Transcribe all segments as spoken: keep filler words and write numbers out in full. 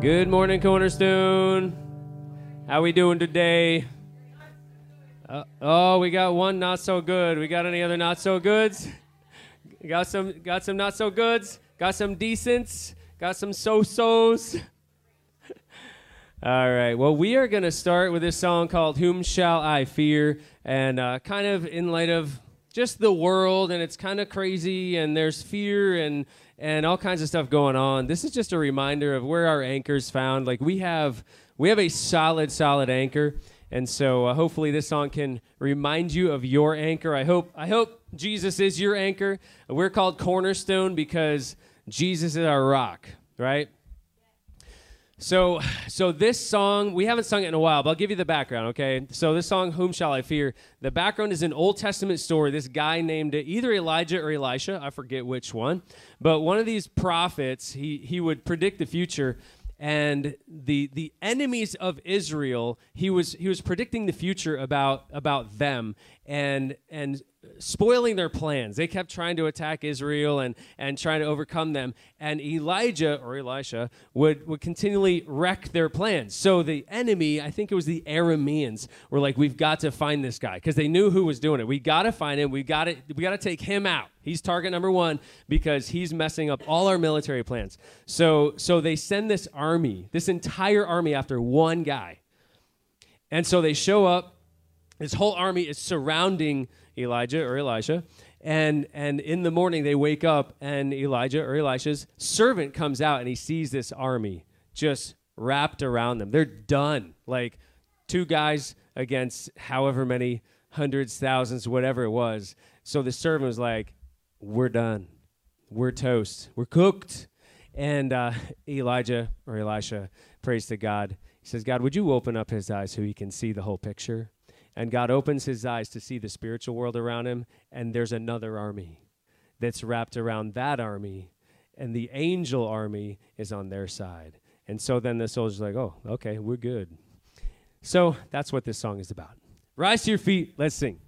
Good morning, Cornerstone. How we doing today? Uh, oh, we got one not so good. We got any other not so goods? Got some got some not so goods? Got some decents? Got some so-sos? All right. Well, we are going to start with this song called Whom Shall I Fear? And uh, kind of in light of just the world, and it's kind of crazy, and there's fear and and all kinds of stuff going on. This is just a reminder of where our anchor's found. Like we have we have a solid, solid anchor. And so uh, hopefully this song can remind you of your anchor. I hope I hope Jesus is your anchor. We're called Cornerstone because Jesus is our rock, right? So so this song, we haven't sung it in a while, but I'll give you the background, okay? So this song, Whom Shall I Fear? The background is an Old Testament story. This guy named either Elijah or Elisha, I forget which one, but one of these prophets, he he would predict the future. And the the enemies of Israel, he was he was predicting the future about about them and and spoiling their plans. They kept trying to attack Israel and and trying to overcome them. And Elijah or Elisha would would continually wreck their plans. So the enemy, I think it was the Arameans, were like, we've got to find this guy because they knew who was doing it. We got to find him. We got to we got to take him out. He's target number one because he's messing up all our military plans. So so they send this army, this entire army after one guy. And so they show up. This whole army is surrounding Elijah or Elisha. And and in the morning they wake up and Elijah or Elisha's servant comes out and he sees this army just wrapped around them. They're done. Like two guys against however many hundreds, thousands, whatever it was. So the servant was like, we're done. We're toast. We're cooked. And uh, Elijah or Elisha prays to God. He says, God, would you open up his eyes so he can see the whole picture? And God opens his eyes to see the spiritual world around him, and there's another army that's wrapped around that army, and the angel army is on their side. And so then the soldier's like, oh, okay, we're good. So that's what this song is about. Rise to your feet. Let's sing.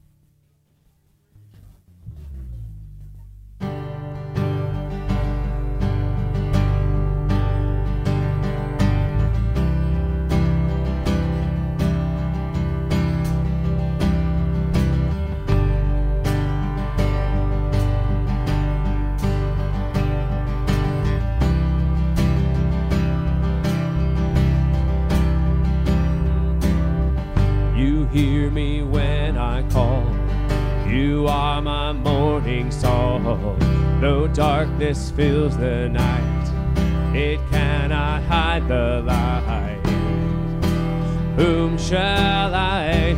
Hear me when I call. You are my morning song. Though darkness fills the night, it cannot hide the light. Whom shall I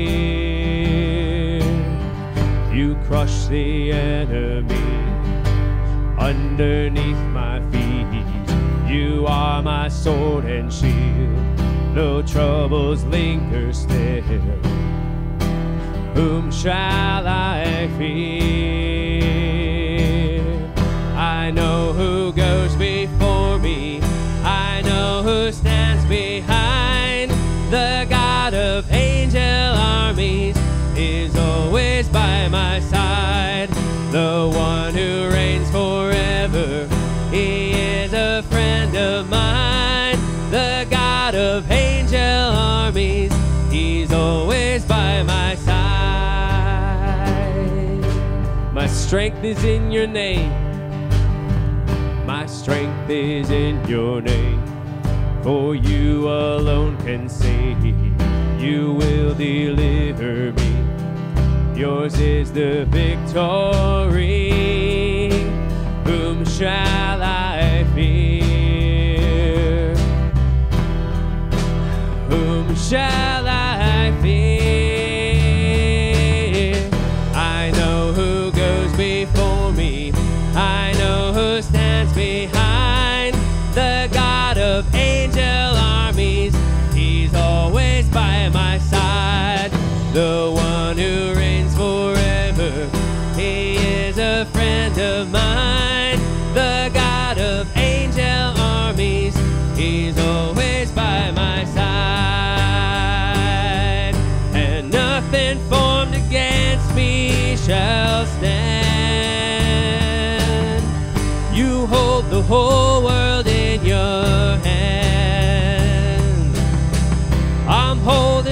fear? You crush the enemy underneath my feet. You are my sword and shield. No troubles linger still. Whom shall I fear? I know who goes before me. I know who stands behind. The God of angel armies is always by my side. The one who reigns forever, he is a friend of mine. The God of angel armies, he's always by my side. My strength is in your name. My strength is in your name. For you alone can save. You will deliver me. Yours is the victory. Whom shall I fear? Whom shall I fear? I know who goes before me. I know who stands behind. The God of angel armies, he's always by my side. The one who reigns forever, he is a friend of mine. The God of angel armies, he's always by my side.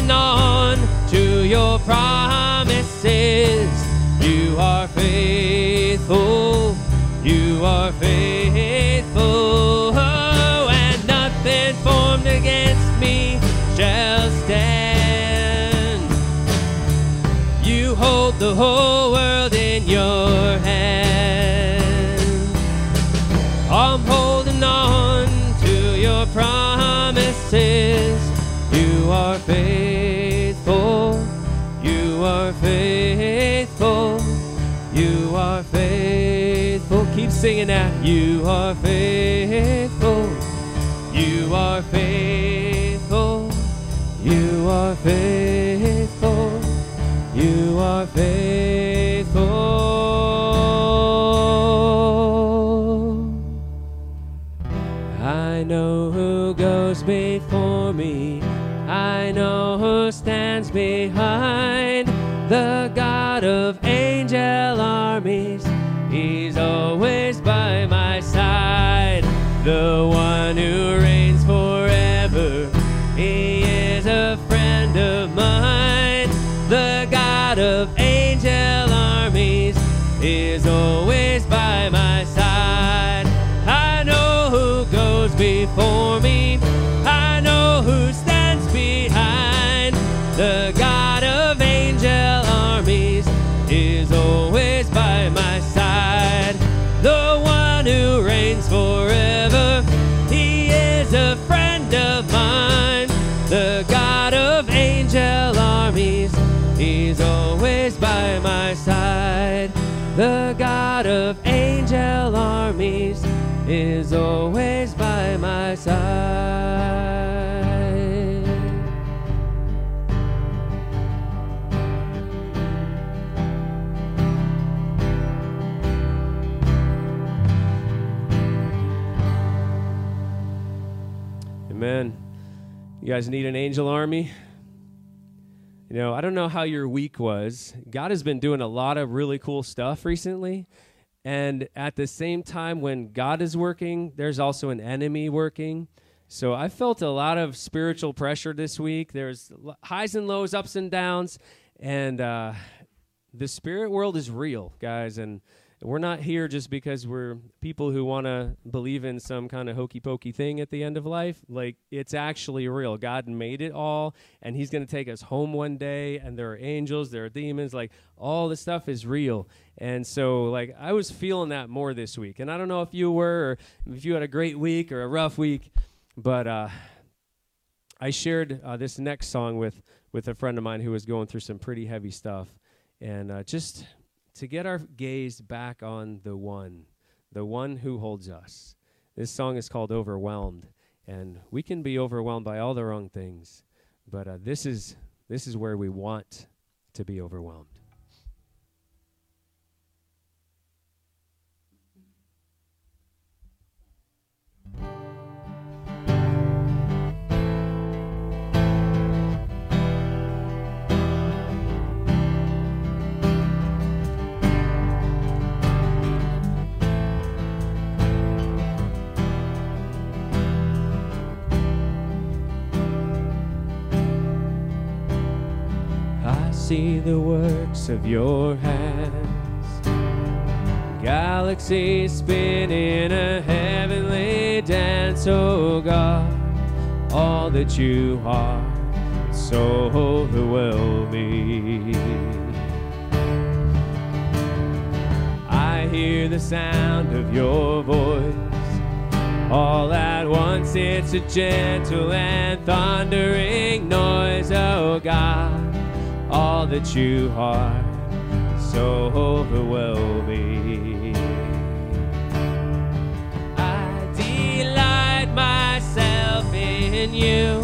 holding on to your promises. You are faithful. You are faithful. Oh, and nothing formed against me shall stand. You hold the whole world in your hand. I'm holding on to your promises. You are faithful. You are faithful. You are faithful. Keep singing that. You are faithful. You are faithful. You are faithful. You are faithful. I know who goes before me. I know who stands behind. The God of angel armies. He's always by my side. The one who reigns forever. He is a friend of mine. The God of angel armies is always by my side. I know who goes before me. I know who stands behind. The God of angel armies is always by my side. The one who reigns forever. He is a friend of mine. The God of angel armies. He's always by my side. The God of angel armies is always by my side. Amen. You guys need an angel army? You know, I don't know how your week was. God has been doing a lot of really cool stuff recently. And at the same time, when God is working, there's also an enemy working. So I felt a lot of spiritual pressure this week. There's highs and lows, ups and downs. And uh, the spirit world is real, guys. And we're not here just because we're people who want to believe in some kind of hokey pokey thing at the end of life. Like, it's actually real. God made it all, and he's going to take us home one day, and there are angels, there are demons. Like, all this stuff is real. And so, like, I was feeling that more this week. And I don't know if you were, or if you had a great week or a rough week, but uh, I shared uh, this next song with, with a friend of mine who was going through some pretty heavy stuff. And uh, just to get our gaze back on the one, the one who holds us. This song is called Overwhelmed, and we can be overwhelmed by all the wrong things, but uh, this is this is where we want to be overwhelmed. See the works of your hands, galaxies spin in a heavenly dance. Oh God, all that you are, so overwhelming. I hear the sound of your voice, all at once it's a gentle and thundering noise. Oh God, all that you are, so overwhelming. I delight myself in you,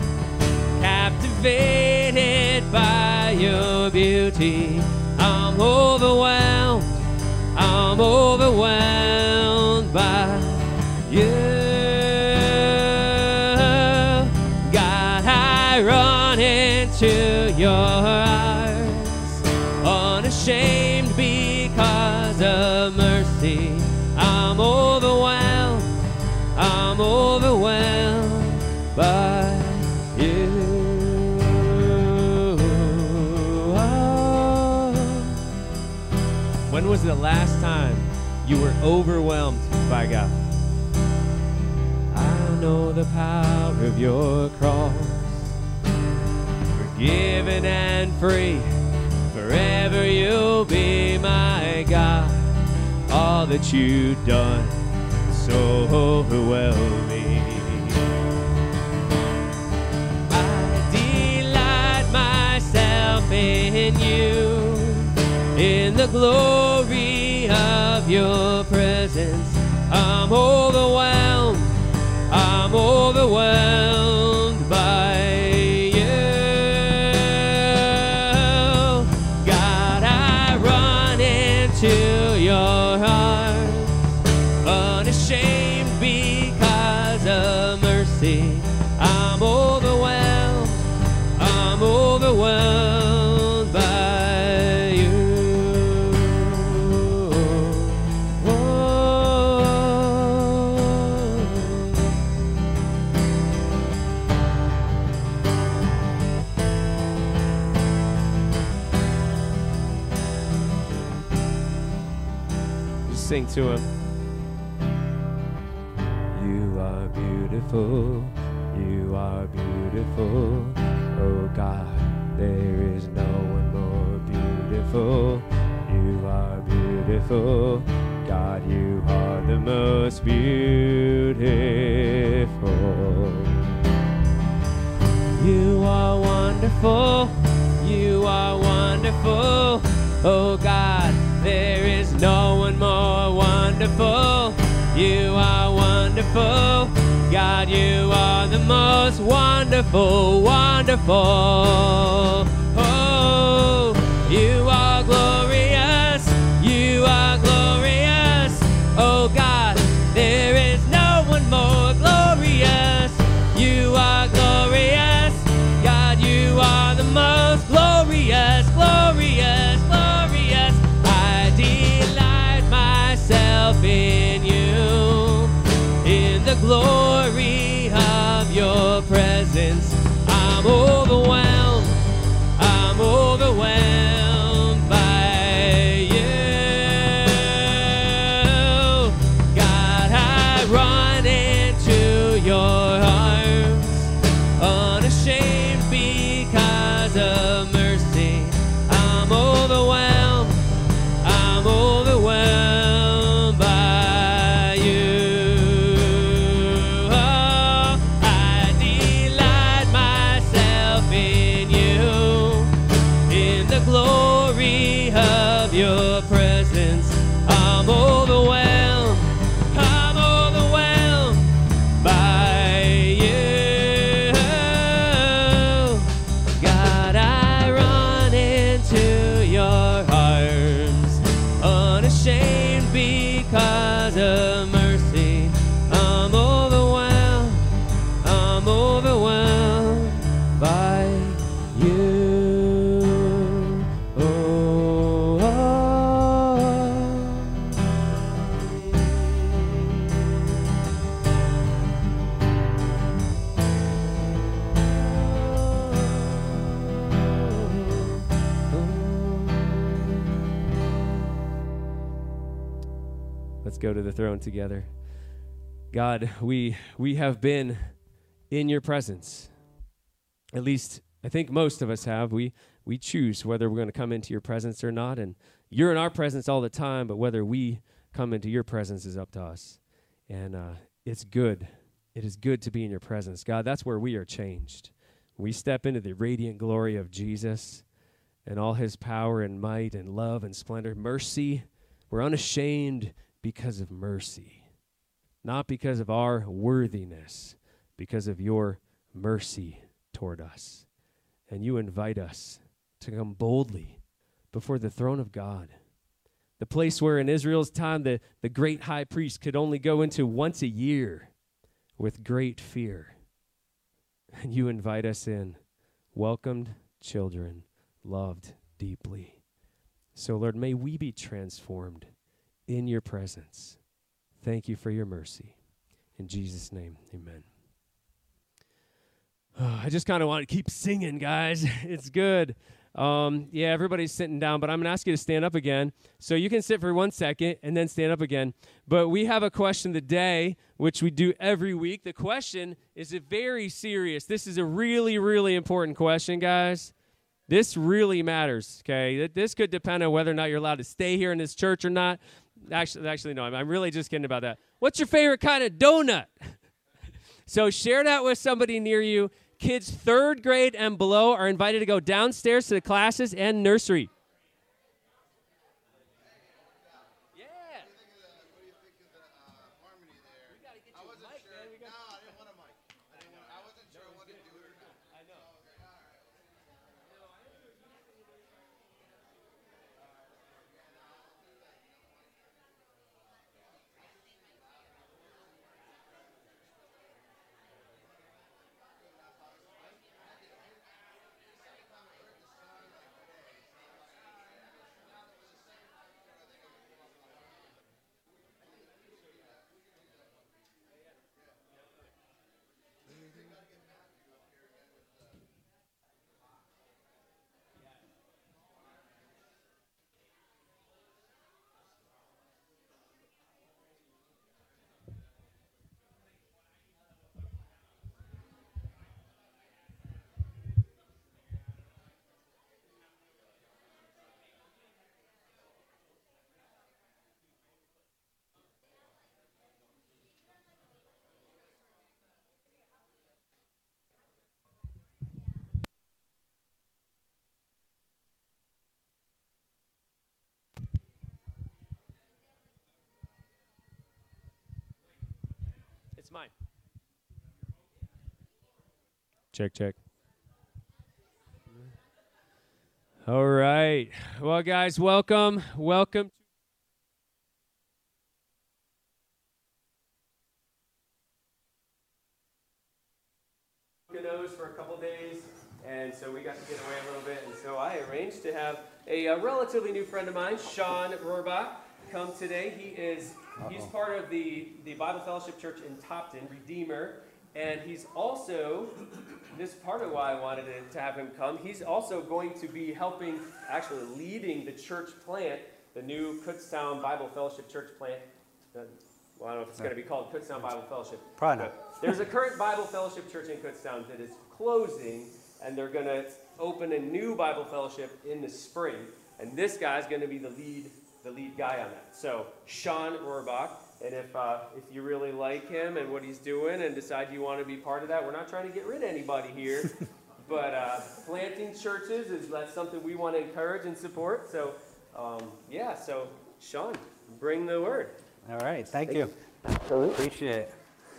captivated by your beauty. I'm overwhelmed, I'm overwhelmed by you. God, I run into your arms, unashamed because of mercy. I'm overwhelmed, I'm overwhelmed by you. When was the last time you were overwhelmed by God? I know the power of your cross, forgiven and free, forever you'll be my God. All that you've done so overwhelming. I delight myself in you, in the glory of your presence. I'm overwhelmed, I'm overwhelmed by you. God, I run into your arms, unashamed because of mercy. I'm overwhelmed, I'm overwhelmed by you. Sing to him. You are beautiful, you are beautiful, oh God, there is no one more beautiful. You are beautiful, God, you are the most beautiful. You are wonderful, you are wonderful, oh God, there is no one more wonderful. You are wonderful, God, you are the most wonderful, wonderful. Oh, you are glorious, you are glorious, oh God, there is no one more glorious. You are glorious, God, you are the most glorious, glorious, glorious. I delight myself in you, in the glory of your presence. I'm overwhelmed, I'm overwhelmed by you. God, I run into your arms, unashamed because of mercy. I'm overwhelmed, I'm overwhelmed by you. Oh, I delight myself in you, in the glory of your presence. I'm overwhelmed, I'm overwhelmed by you. God, I run into your arms, unashamed because of mercy. I'm overwhelmed, I'm overwhelmed by you. Oh, let's go to the throne together. God, we we have been in your presence. At least I think most of us have. We we choose whether we're going to come into your presence or not, and you're in our presence all the time, but whether we come into your presence is up to us. And uh, it's good. It is good to be in your presence. God, that's where we are changed. We step into the radiant glory of Jesus and all his power and might and love and splendor. Mercy, we're unashamed because of mercy, not because of our worthiness, because of your mercy toward us. And you invite us to come boldly before the throne of God, the place where in Israel's time the, the great high priest could only go into once a year with great fear. And you invite us in, welcomed children, loved deeply. So, Lord, may we be transformed in your presence. Thank you for your mercy. In Jesus' name, amen. Oh, I just kind of want to keep singing, guys. It's good. Um, yeah, everybody's sitting down, but I'm going to ask you to stand up again. So you can sit for one second and then stand up again. But we have a question of the day, which we do every week. The question is a very serious. This is a really, really important question, guys. This really matters, okay? This could depend on whether or not you're allowed to stay here in this church or not. Actually, actually no, I'm, I'm really just kidding about that. What's your favorite kind of donut? So share that with somebody near you. Kids third grade and below are invited to go downstairs to the classes and nursery. It's mine. Check, check. All right. Well, guys, welcome. Welcome. Nose for a couple days, and so we got to get away a little bit, and so I arranged to have a, a relatively new friend of mine, Sean Rohrbach, come today. He is Uh-oh. he's part of the, the Bible Fellowship Church in Topton, Redeemer, and he's also, this is part of why I wanted to, to have him come, he's also going to be helping, actually leading the church plant, the new Kutztown Bible Fellowship Church plant. Uh, Well, I don't know if it's going to be called Kutztown Bible Fellowship. Probably not. There's a current Bible Fellowship church in Kutztown that is closing, and they're going to open a new Bible Fellowship in the spring. And this guy's going to be the lead, the lead guy on that. So Sean Rohrbach, and if uh, if you really like him and what he's doing, and decide you want to be part of that, we're not trying to get rid of anybody here, but uh, planting churches is that's something we want to encourage and support. So um, yeah, so Sean, bring the word. All right, thank, thank you. you. Appreciate it.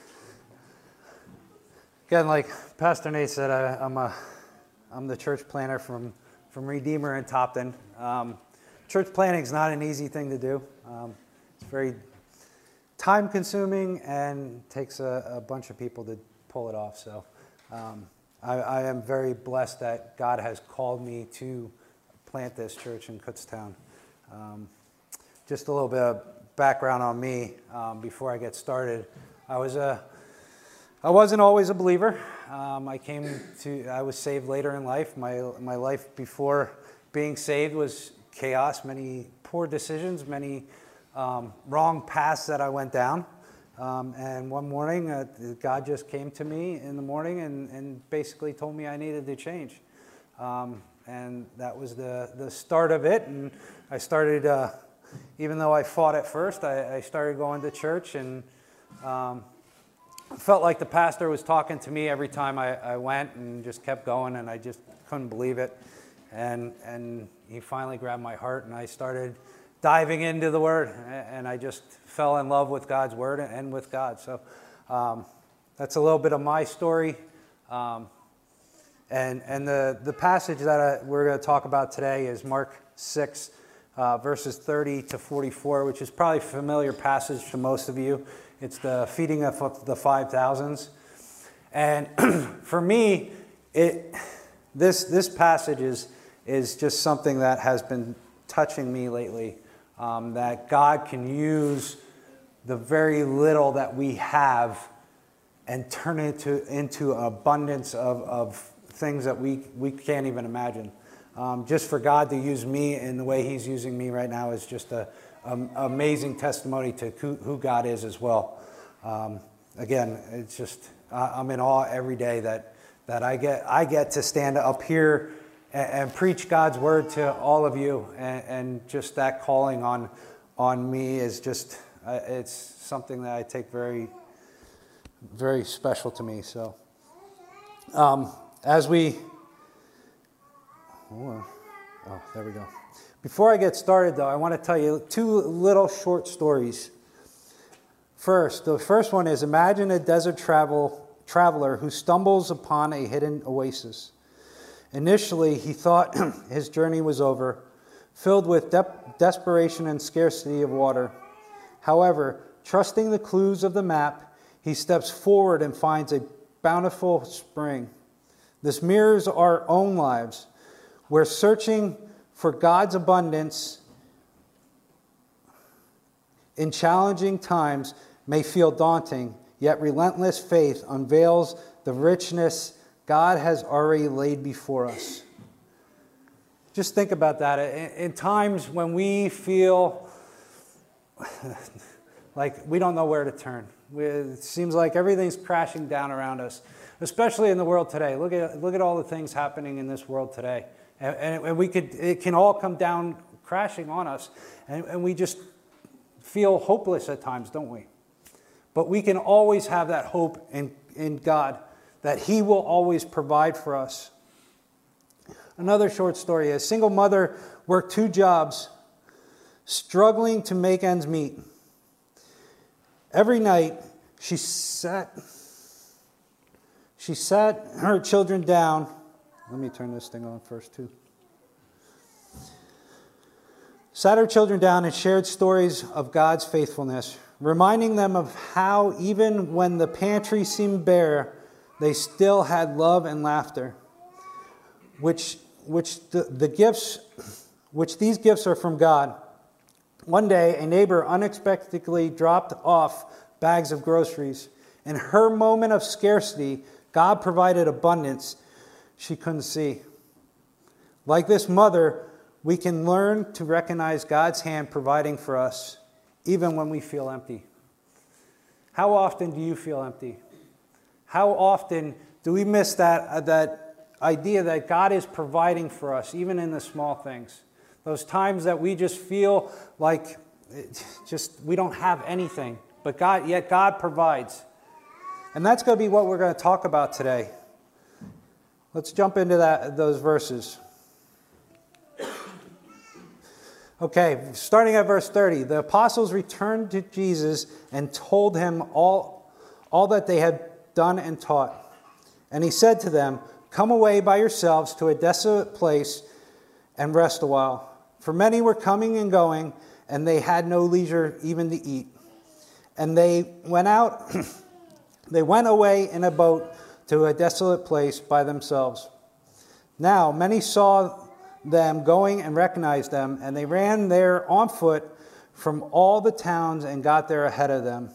Again, like Pastor Nate said, I, I'm a, I'm the church planner from, from Redeemer in Topton. Um, church planning is not an easy thing to do. Um, it's very time-consuming and takes a, a bunch of people to pull it off. So um, I, I am very blessed that God has called me to plant this church in Kutztown. Um, just a little bit of background on me um, before I get started. I was a, I wasn't always a believer. Um, I came to, I was saved later in life. My my life before being saved was chaos, many poor decisions, many um, wrong paths that I went down. Um, and one morning, uh, God just came to me in the morning and, and basically told me I needed to change. Um, and that was the the start of it. And I started. Uh, Even though I fought at first, I, I started going to church and um, felt like the pastor was talking to me every time I, I went, and just kept going, and I just couldn't believe it. And and he finally grabbed my heart, and I started diving into the Word, and I just fell in love with God's Word and with God. So um, that's a little bit of my story. Um, and and the, the passage that I, we're going to talk about today is Mark six, Uh, verses thirty to forty-four, which is probably a familiar passage to most of you. It's the feeding of the five thousands. And for me, it this this passage is, is just something that has been touching me lately, um, that God can use the very little that we have and turn it into, into an abundance of, of things that we, we can't even imagine. um, just for God to use me in the way he's using me right now is just a, a amazing testimony to who, who God is as well. Um, again, it's just, I'm in awe every day that, that I get, I get to stand up here and, and preach God's word to all of you. And, and just that calling on, on me is just, uh, it's something that I take very, very special to me. So, um, as we, oh, oh, there we go. Before I get started, though, I want to tell you two little short stories. First, the first one is, imagine a desert travel traveler who stumbles upon a hidden oasis. Initially, he thought his journey was over, filled with de- desperation and scarcity of water. However, trusting the clues of the map, he steps forward and finds a bountiful spring. This mirrors our own lives. We're searching for God's abundance in challenging times may feel daunting, yet relentless faith unveils the richness God has already laid before us. Just think about that. In, in times when we feel like we don't know where to turn, we, it seems like everything's crashing down around us, especially in the world today. Look at look at all the things happening in this world today, and, and, and we could it can all come down crashing on us, and, and we just feel hopeless at times, don't we? But we can always have that hope in, in God, that he will always provide for us. Another short story. A single mother worked two jobs, struggling to make ends meet. Every night, she sat, she sat her children down. Let me turn this thing on first, too. Sat her children down and shared stories of God's faithfulness, reminding them of how even when the pantry seemed bare, they still had love and laughter, which which the, the gifts, which these gifts are from God. One day, a neighbor unexpectedly dropped off bags of groceries. In her moment of scarcity, God provided abundance she couldn't see. Like this mother, we can learn to recognize God's hand providing for us, even when we feel empty. How often do you feel empty? How often do we miss that, uh, that idea that God is providing for us, even in the small things? Those times that we just feel like it just we don't have anything, but God, yet God provides. And that's going to be what we're going to talk about today. Let's jump into that those verses. Okay, starting at verse thirty. The apostles returned to Jesus and told him all, all that they had done and taught. And he said to them, "Come away by yourselves to a desolate place and rest a while." For many were coming and going, and they had no leisure even to eat. And they went out, they went away in a boat to a desolate place by themselves. Now many saw them going and recognized them, and they ran there on foot from all the towns and got there ahead of them.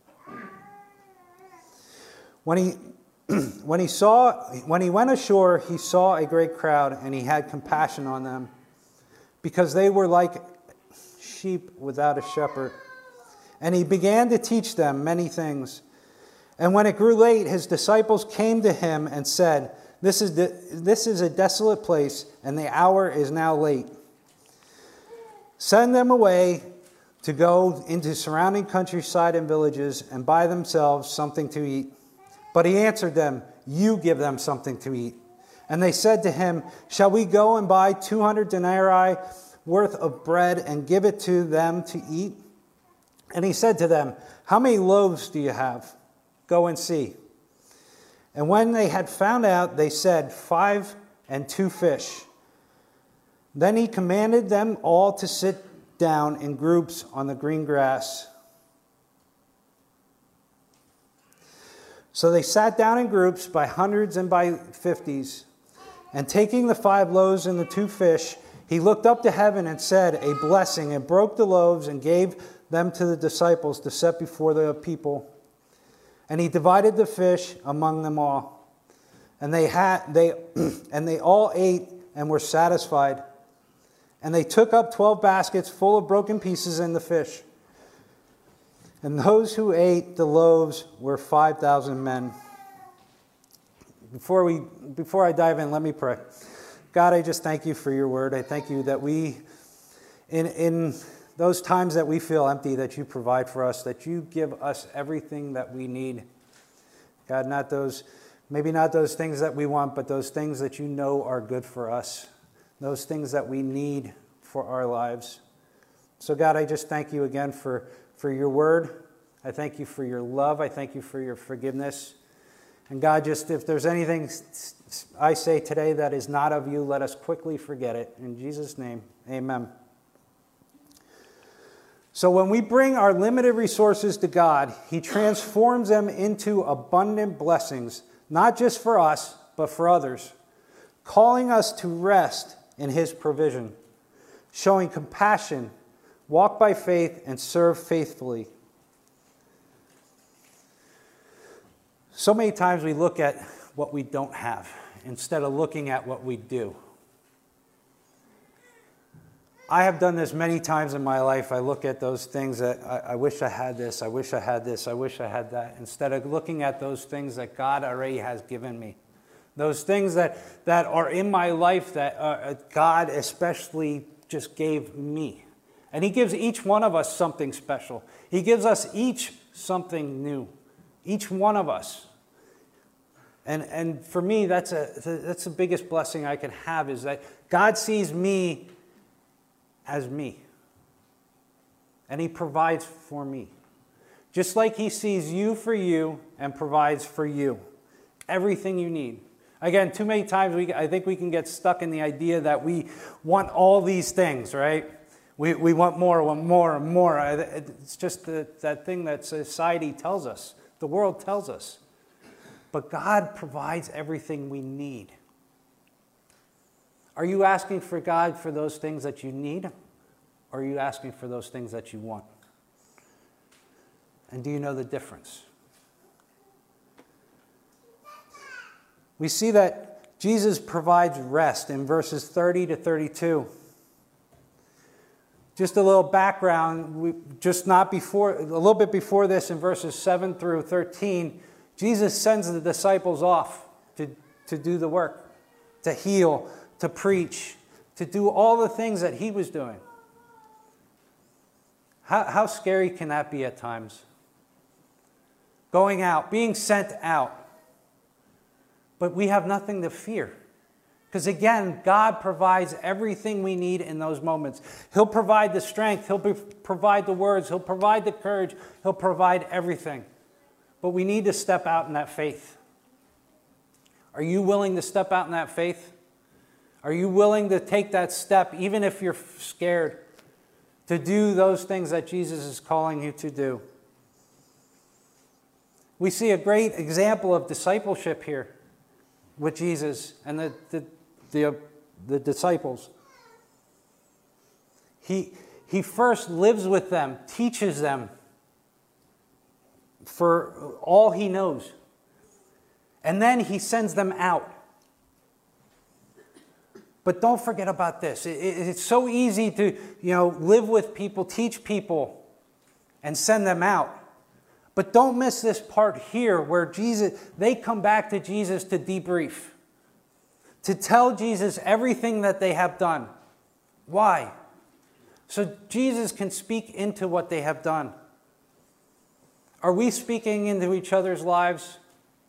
When he when he saw when he went ashore, he saw a great crowd, and he had compassion on them, because they were like sheep without a shepherd. And he began to teach them many things. And when it grew late, his disciples came to him and said, This is the, this is a desolate place, and the hour is now late. Send them away to go into surrounding countryside and villages and buy themselves something to eat. But he answered them, You give them something to eat. And they said to him, Shall we go and buy two hundred denarii worth of bread and give it to them to eat? And he said to them, How many loaves do you have? Go and see. And when they had found out, they said, Five and two fish. Then he commanded them all to sit down in groups on the green grass. So they sat down in groups by hundreds and by fifties. And taking the five loaves and the two fish, he looked up to heaven and said a blessing, and broke the loaves and gave them to the disciples to set before the people. And he divided the fish among them all. And they had they and they all ate and were satisfied. And they took up twelve baskets full of broken pieces and the fish. And those who ate the loaves were five thousand men. Before we, before I dive in, let me pray. God, I just thank you for your word. I thank you that we, in, in those times that we feel empty, that you provide for us, that you give us everything that we need. God, not those, maybe not those things that we want, but those things that you know are good for us. Those things that we need for our lives. So God, I just thank you again for, for your word. I thank you for your love. I thank you for your forgiveness. And God, just if there's anything I say today that is not of you, let us quickly forget it. In Jesus' name, amen. So when we bring our limited resources to God, he transforms them into abundant blessings, not just for us, but for others, calling us to rest in his provision, showing compassion, walk by faith, and serve faithfully. So many times we look at what we don't have instead of looking at what we do. I have done this many times in my life. I look at those things that I, I wish I had this, I wish I had this, I wish I had that, instead of looking at those things that God already has given me. Those things that, that are in my life that uh, God especially just gave me. And he gives each one of us something special. He gives us each something new. Each one of us. And, and for me, that's, a, that's the biggest blessing I can have, is that God sees me as me. And he provides for me. Just like he sees you for you and provides for you. Everything you need. Again, too many times we, I think we can get stuck in the idea that we want all these things, right? We, we want more, want more, and more. It's just the, that thing that society tells us. The world tells us. But God provides everything we need. Are you asking for God for those things that you need? Or are you asking for those things that you want? And do you know the difference? We see that Jesus provides rest in verses thirty to thirty-two. Just a little background, we, just not before, a little bit before this, in verses seven through thirteen, Jesus sends the disciples off to, to do the work, to heal, to preach, to do all the things that he was doing. How, how scary can that be at times? Going out, being sent out. But we have nothing to fear. Because again, God provides everything we need in those moments. He'll provide the strength. He'll be, provide the words. He'll provide the courage. He'll provide everything. But we need to step out in that faith. Are you willing to step out in that faith? Are you willing to take that step, even if you're scared, to do those things that Jesus is calling you to do? We see a great example of discipleship here with Jesus and the, the, the, the disciples. He, he first lives with them, teaches them for all he knows. And then he sends them out. But don't forget about this. It, it, it's so easy to, you know, live with people, teach people, and send them out. But don't miss this part here where Jesus, they come back to Jesus to debrief. To tell Jesus everything that they have done. Why? So Jesus can speak into what they have done. Are we speaking into each other's lives?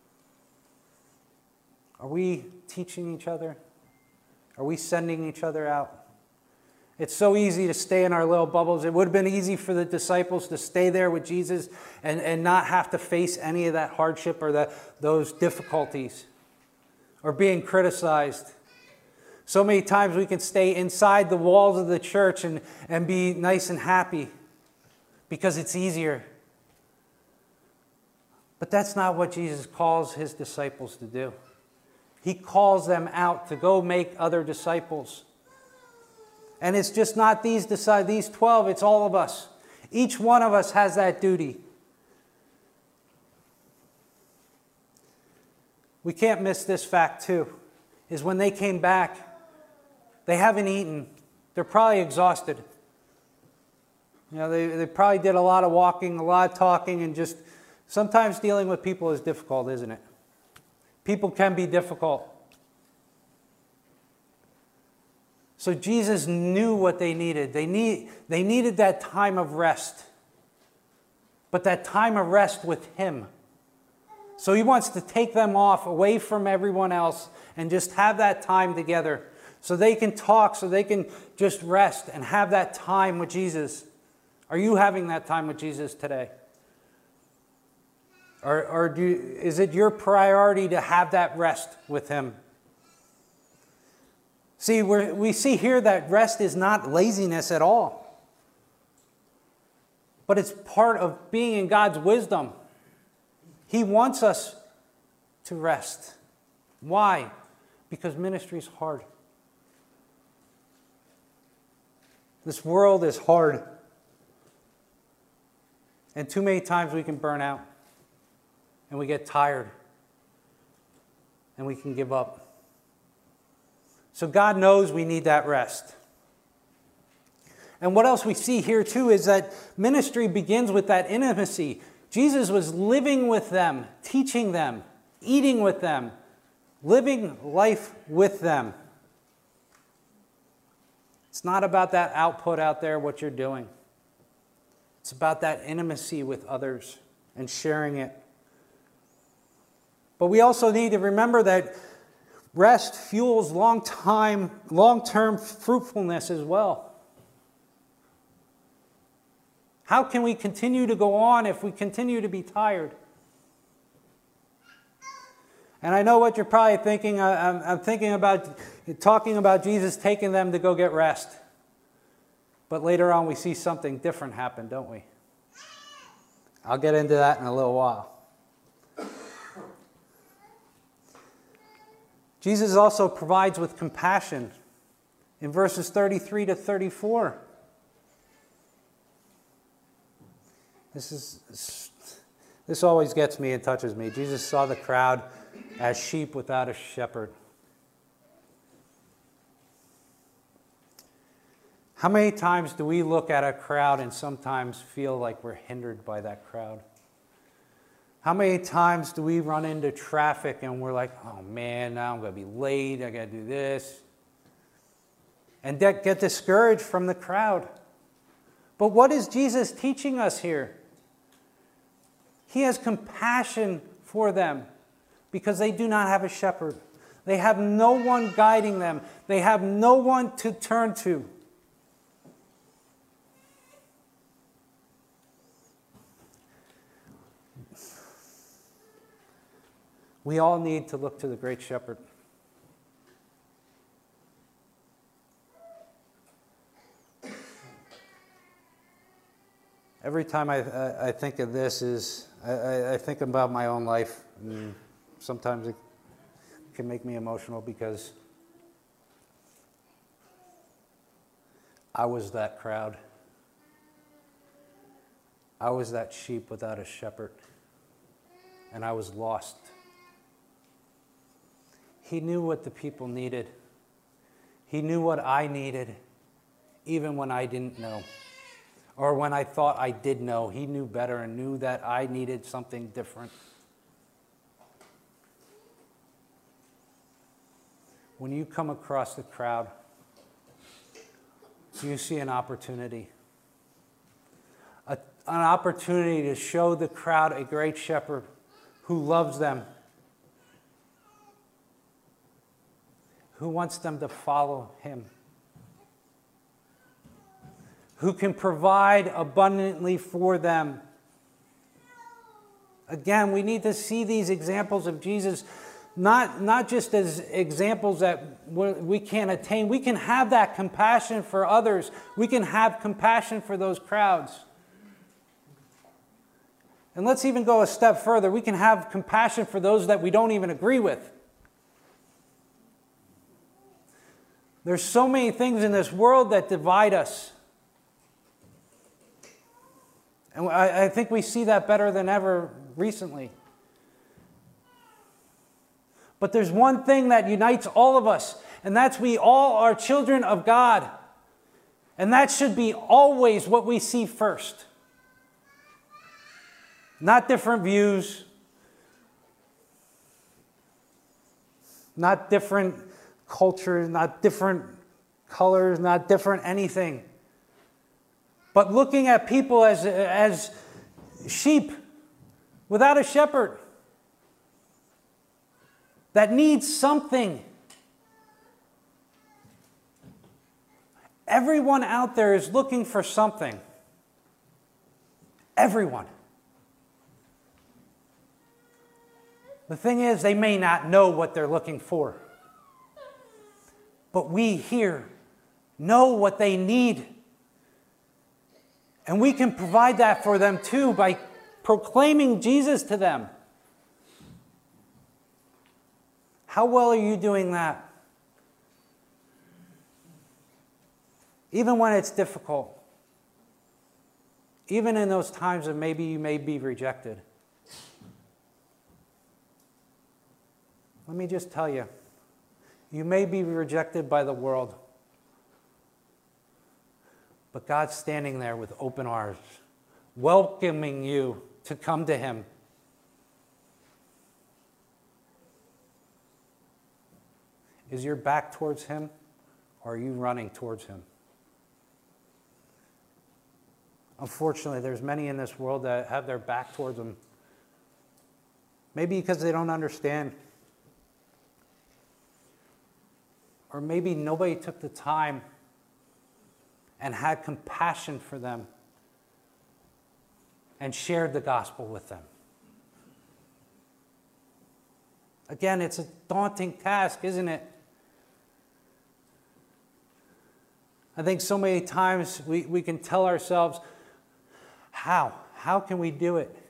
Are we teaching each other? Are we sending each other out? It's so easy to stay in our little bubbles. It would have been easy for the disciples to stay there with Jesus and, and not have to face any of that hardship or the, those difficulties or being criticized. So many times we can stay inside the walls of the church and, and be nice and happy because it's easier. But that's not what Jesus calls his disciples to do. He calls them out to go make other disciples. And it's just not these these twelve, it's all of us. Each one of us has that duty. We can't miss this fact too, is when they came back, They haven't eaten. They're probably exhausted. You know, they, they probably did a lot of walking, a lot of talking, and just sometimes dealing with people is difficult, isn't it? People can be difficult. So Jesus knew what they needed. They, need, they needed that time of rest. But that time of rest with Him. So He wants to take them off, away from everyone else, and just have that time together. So they can talk, so they can just rest and have that time with Jesus. Are you having that time with Jesus today? Or, or do you, is it your priority to have that rest with Him? See, we're, we see here that rest is not laziness at all. But it's part of being in God's wisdom. He wants us to rest. Why? Because ministry is hard. This world is hard. And too many times we can burn out. And we get tired. And we can give up. So God knows we need that rest. And what else we see here too is that ministry begins with that intimacy. Jesus was living with them, teaching them, eating with them, living life with them. It's not about that output out there, what you're doing. It's about that intimacy with others and sharing it. But we also need to remember that rest fuels long time, long-term fruitfulness as well. How can we continue to go on if we continue to be tired? And I know what you're probably thinking. I'm, I'm thinking about talking about Jesus taking them to go get rest. But later on we see something different happen, don't we? I'll get into that in a little while. Jesus also provides with compassion in verses thirty-three to thirty-four. This is this always gets me and touches me. Jesus saw the crowd as sheep without a shepherd. How many times do we look at a crowd and sometimes feel like we're hindered by that crowd? How many times do we run into traffic and we're like, oh man, now I'm going to be late, I got to do this. And get discouraged from the crowd. But what is Jesus teaching us here? He has compassion for them because they do not have a shepherd. They have no one guiding them. They have no one to turn to. We all need to look to the great shepherd. Every time I, I, I think of this, is I, I think about my own life. And sometimes it can make me emotional because I was that crowd. I was that sheep without a shepherd. And I was lost. He knew what the people needed. He knew what I needed, even when I didn't know. Or when I thought I did know. He knew better and knew that I needed something different. When you come across the crowd, you see an opportunity. A, an opportunity to show the crowd a great shepherd who loves them, who wants them to follow him, who can provide abundantly for them. Again, we need to see these examples of Jesus not, not just as examples that we can't attain. We can have that compassion for others. We can have compassion for those crowds. And let's even go a step further. We can have compassion for those that we don't even agree with. There's so many things in this world that divide us. And I, I think we see that better than ever recently. But there's one thing that unites all of us, and that's we all are children of God. And that should be always what we see first. Not different views, not different cultures, not different colors, not different anything. But looking at people as, as sheep without a shepherd that needs something. Everyone out there is looking for something. Everyone. The thing is, they may not know what they're looking for. But we here know what they need. And we can provide that for them too by proclaiming Jesus to them. How well are you doing that? Even when it's difficult. Even in those times that maybe you may be rejected. Let me just tell you, you may be rejected by the world, but God's standing there with open arms, welcoming you to come to Him. Is your back towards Him, or are you running towards Him? Unfortunately, there's many in this world that have their back towards Him. Maybe because they don't understand. Or maybe nobody took the time and had compassion for them and shared the gospel with them. Again, it's a daunting task, isn't it? I think so many times we, we can tell ourselves, how? How can we do it?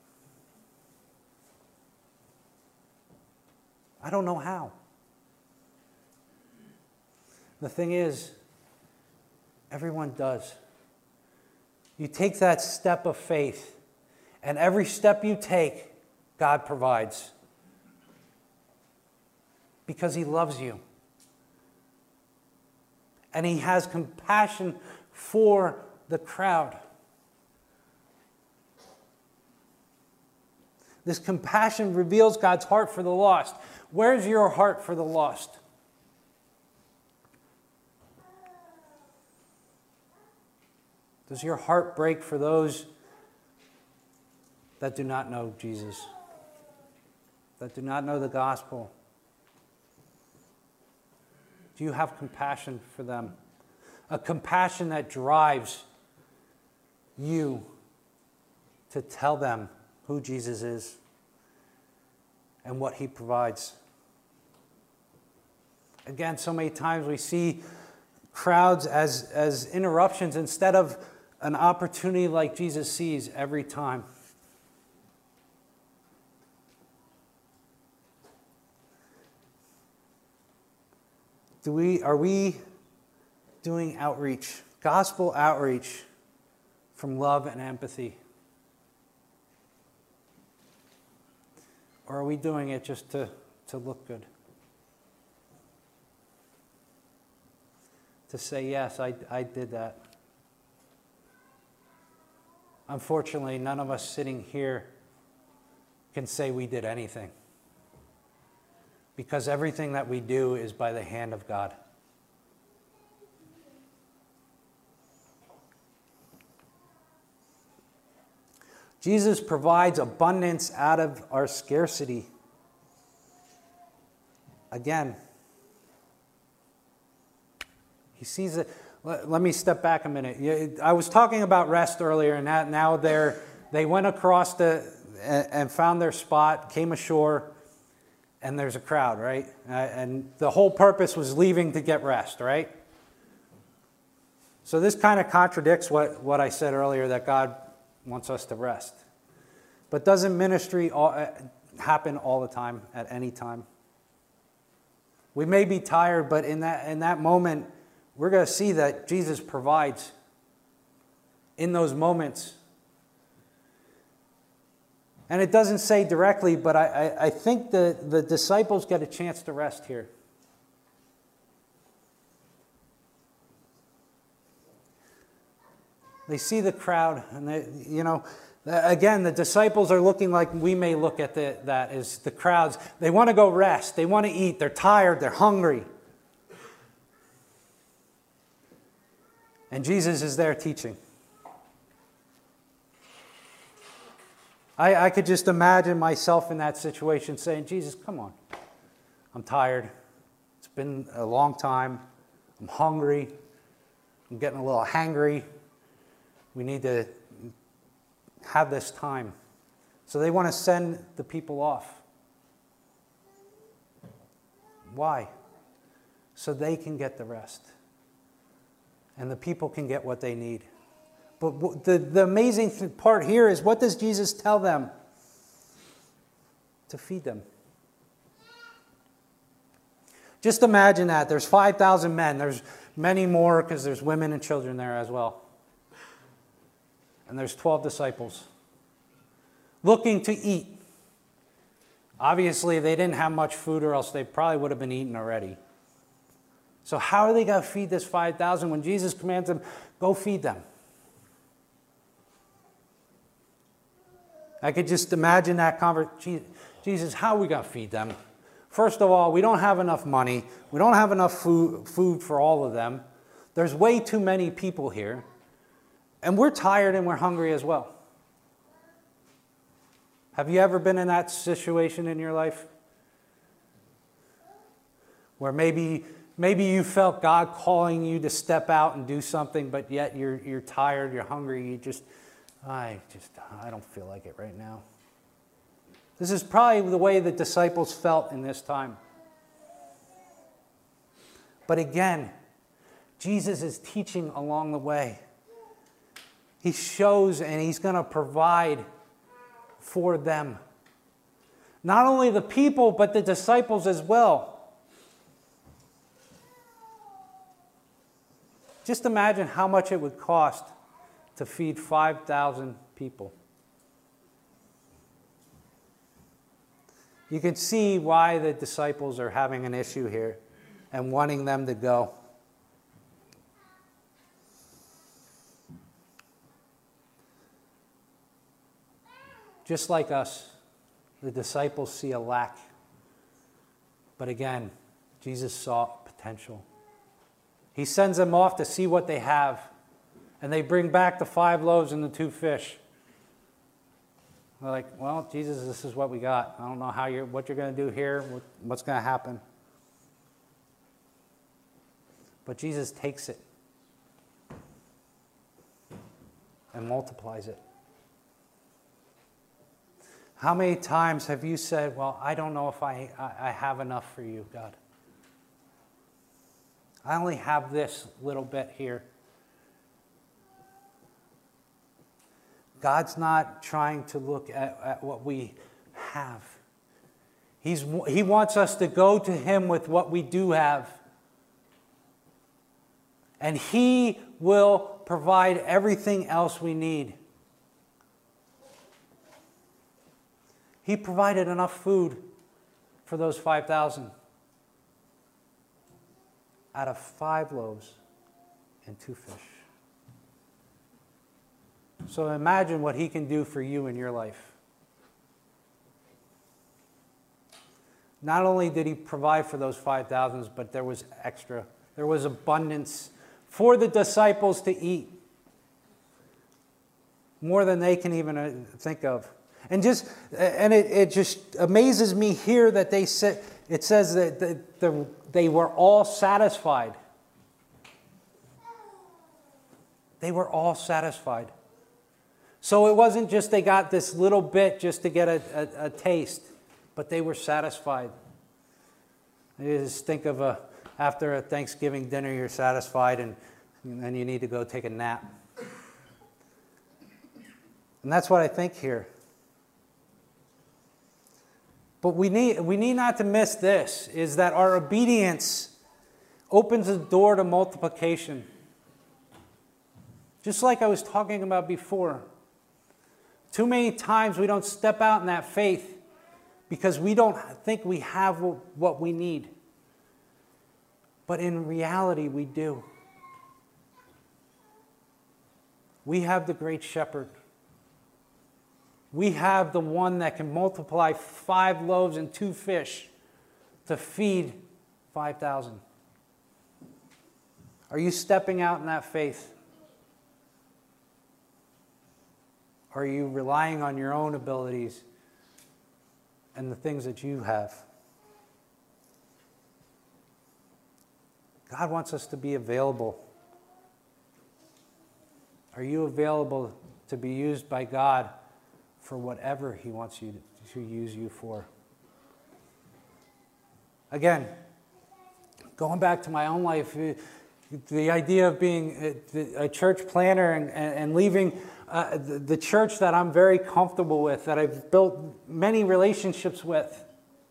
I don't know how. The thing is, everyone does. You take that step of faith, and every step you take, God provides. Because He loves you. And He has compassion for the crowd. This compassion reveals God's heart for the lost. Where's your heart for the lost? Does your heart break for those that do not know Jesus? That do not know the gospel? Do you have compassion for them? A compassion that drives you to tell them who Jesus is and what He provides. Again, so many times we see crowds as, as interruptions instead of an opportunity like Jesus sees every time. Do we, are we doing outreach, gospel outreach from love and empathy? Or are we doing it just to, to look good? To say, yes, I, I did that. Unfortunately, none of us sitting here can say we did anything. Because everything that we do is by the hand of God. Jesus provides abundance out of our scarcity. Again, He sees it. Let me step back a minute. I was talking about rest earlier, and now they're, they went across the, and found their spot, came ashore, and there's a crowd, right? And the whole purpose was leaving to get rest, right? So this kind of contradicts what, what I said earlier, that God wants us to rest. But doesn't ministry all, happen all the time, at any time? We may be tired, but in that, in that moment, we're going to see that Jesus provides in those moments. And it doesn't say directly, but I, I, I think the, the disciples get a chance to rest here. They see the crowd, and they, you know, again, the disciples are looking like we may look at the, that as the crowds. They want to go rest. They want to eat. They're tired. They're hungry. And Jesus is there teaching. I, I could just imagine myself in that situation saying, Jesus, come on. I'm tired. It's been a long time. I'm hungry. I'm getting a little hangry. We need to have this time. So they want to send the people off. Why? So they can get the rest. And the people can get what they need. But the, the amazing part here is, what does Jesus tell them? To feed them. Just imagine that. There's five thousand men. There's many more because there's women and children there as well. And there's twelve disciples looking to eat. Obviously, they didn't have much food, or else they probably would have been eaten already. So how are they going to feed this five thousand when Jesus commands them, go feed them? I could just imagine that conversation. Jesus, how are we going to feed them? First of all, we don't have enough money. We don't have enough food, food for all of them. There's way too many people here. And we're tired and we're hungry as well. Have you ever been in that situation in your life? Where maybe, maybe you felt God calling you to step out and do something, but yet you're, you're tired, you're hungry, you just, I just, I don't feel like it right now. This is probably the way the disciples felt in this time. But again, Jesus is teaching along the way. He shows, and he's going to provide for them. Not only the people, but the disciples as well. Just imagine how much it would cost to feed five thousand people. You can see why the disciples are having an issue here and wanting them to go. Just like us, the disciples see a lack. But again, Jesus saw potential. He sends them off to see what they have. And they bring back the five loaves and the two fish. They're like, well, Jesus, this is what we got. I don't know how you're, what you're going to do here, what, what's going to happen. But Jesus takes it and multiplies it. How many times have you said, well, I don't know if I, I, I have enough for you, God. I only have this little bit here. God's not trying to look at, at what we have. He's, he wants us to go to him with what we do have. And he will provide everything else we need. He provided enough food for those five thousand out of five loaves and two fish. So imagine what he can do for you in your life. Not only did he provide for those five thousands, but there was extra. There was abundance for the disciples to eat. More than they can even think of. And just and it, it just amazes me here that they said, it says that the, the, they were all satisfied. They were all satisfied. So it wasn't just they got this little bit just to get a, a, a taste, but they were satisfied. You just think of a, after a Thanksgiving dinner, you're satisfied, and, and then you need to go take a nap. And that's what I think here. But we need, we need not to miss this, is that our obedience opens the door to multiplication. Just like I was talking about before. Too many times we don't step out in that faith because we don't think we have what we need. But in reality, we do. We have the great shepherd. We have the one that can multiply five loaves and two fish to feed five thousand. Are you stepping out in that faith? Are you relying on your own abilities and the things that you have? God wants us to be available. Are you available to be used by God for whatever He wants you to, to use you for? Again, going back to my own life, the idea of being a, a church planner and, and, and leaving uh, the, the church that I'm very comfortable with, that I've built many relationships with,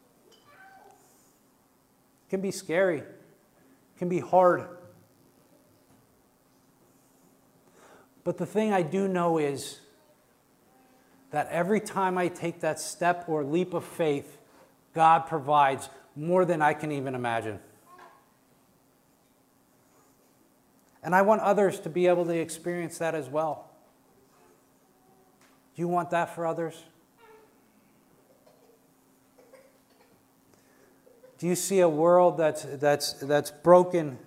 can be scary, can be hard. But the thing I do know is that every time I take that step or leap of faith, God provides more than I can even imagine. And I want others to be able to experience that as well. Do you want that for others? Do you see a world that's, that's, that's broken?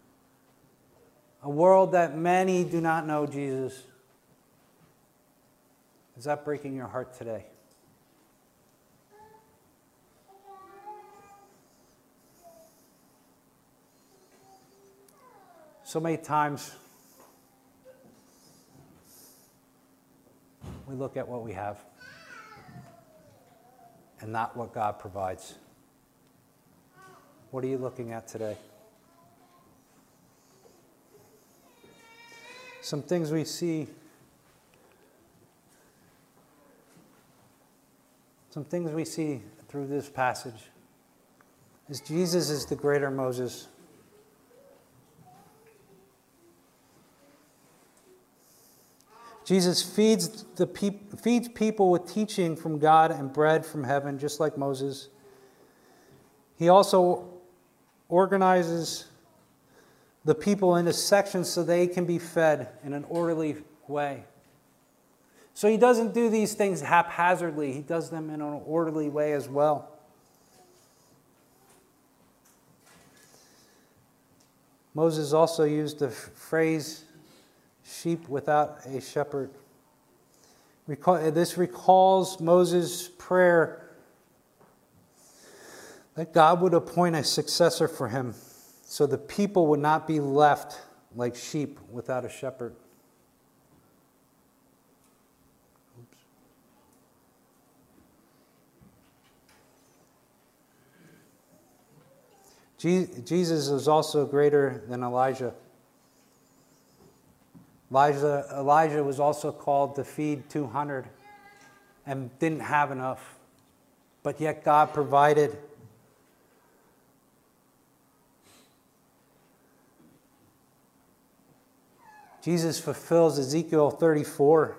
A world that many do not know Jesus? Is that breaking your heart today? So many times we look at what we have and not what God provides. What are you looking at today? Some things we see, some things we see through this passage is Jesus is the greater Moses. Jesus feeds, the peop- feeds people with teaching from God and bread from heaven, just like Moses. He also organizes the people into sections so they can be fed in an orderly way. So he doesn't do these things haphazardly. He does them in an orderly way as well. Moses also used the phrase, sheep without a shepherd. This recalls Moses' prayer that God would appoint a successor for him so the people would not be left like sheep without a shepherd. Oops. Jesus is also greater than Elijah. Elijah, Elijah was also called to feed two hundred and didn't have enough, but yet God provided. Jesus fulfills Ezekiel thirty-four.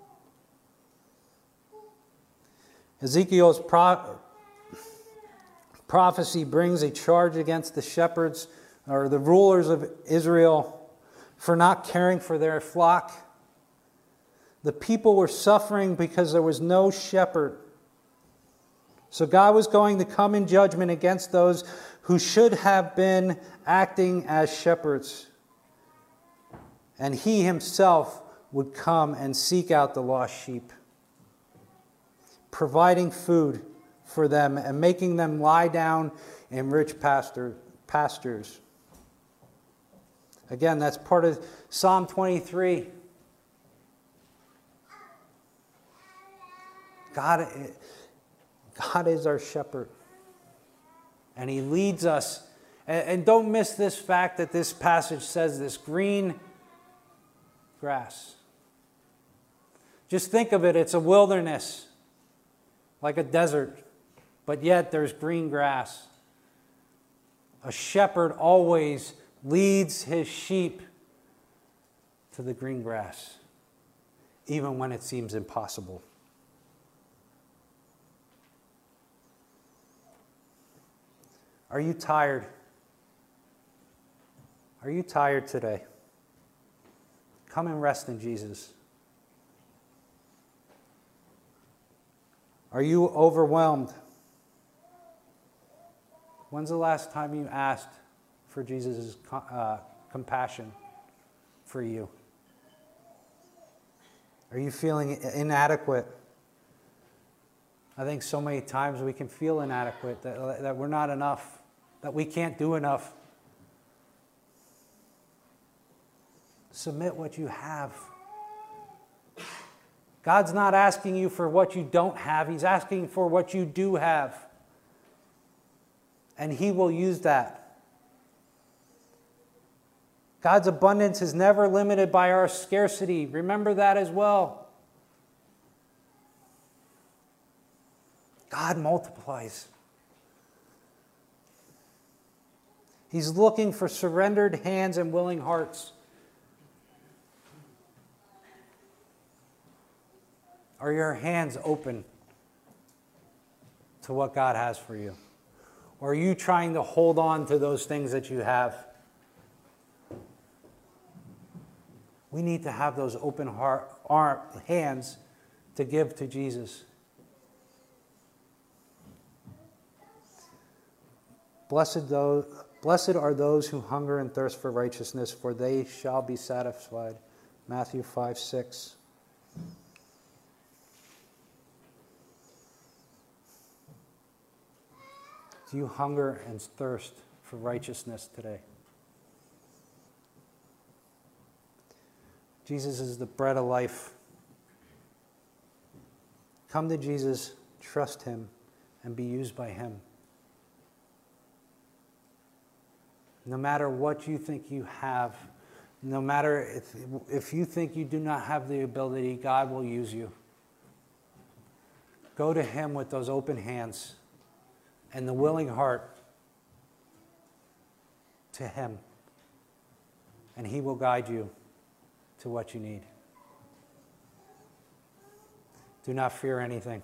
Ezekiel's pro- prophecy brings a charge against the shepherds or the rulers of Israel for not caring for their flock. The people were suffering because there was no shepherd. So God was going to come in judgment against those who should have been acting as shepherds. And he himself would come and seek out the lost sheep, providing food for them and making them lie down in rich pasture, pastures. Again, that's part of Psalm twenty-three. God, God is our shepherd. And he leads us. And, and don't miss this fact that this passage says this green grass. Just think of it, it's a wilderness, like a desert, but yet there's green grass. A shepherd always leads his sheep to the green grass, even when it seems impossible. Are you tired? Are you tired today? come and rest in Jesus. Are you overwhelmed? When's the last time you asked for Jesus' uh, compassion for you? Are you feeling inadequate? I think so many times we can feel inadequate, that, that we're not enough, that we can't do enough. Submit what you have. God's not asking you for what you don't have. He's asking for what you do have. And He will use that. God's abundance is never limited by our scarcity. Remember that as well. God multiplies. He's looking for surrendered hands and willing hearts. Are your hands open to what God has for you? Or are you trying to hold on to those things that you have? We need to have those open heart, our hands to give to Jesus. Blessed, those, blessed are those who hunger and thirst for righteousness, for they shall be satisfied. Matthew five six. Do you hunger and thirst for righteousness today? Jesus is the bread of life. Come to Jesus, trust Him, and be used by Him. No matter what you think you have, no matter if, if you think you do not have the ability, God will use you. Go to Him with those open hands and the willing heart to Him, and He will guide you to what you need. Do not fear anything,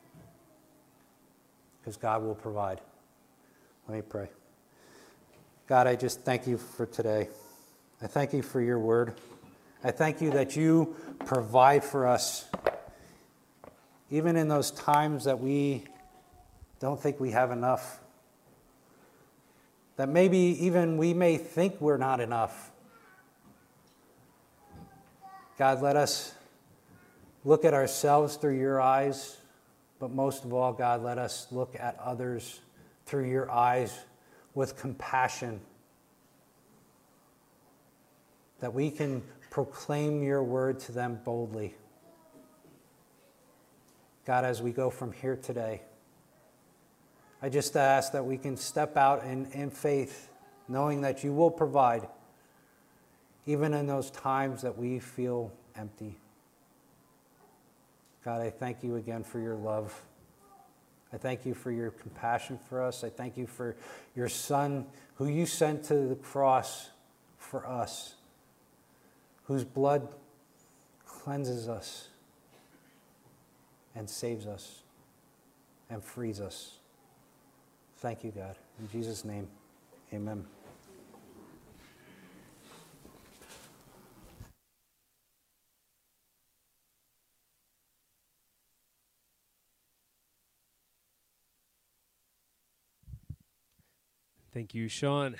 because God will provide. Let me pray. God, I just thank You for today. I thank You for Your word. I thank You that You provide for us, even in those times that we don't think we have enough. That maybe even we may think we're not enough. God, let us look at ourselves through Your eyes, but most of all, God, let us look at others through Your eyes with compassion, that we can proclaim Your word to them boldly. God, as we go from here today, I just ask that we can step out in, in faith, knowing that You will provide, even in those times that we feel empty. God, I thank You again for Your love. I thank You for Your compassion for us. I thank You for Your Son, who You sent to the cross for us, whose blood cleanses us and saves us and frees us. Thank You, God. In Jesus' name, amen. Thank you, Sean.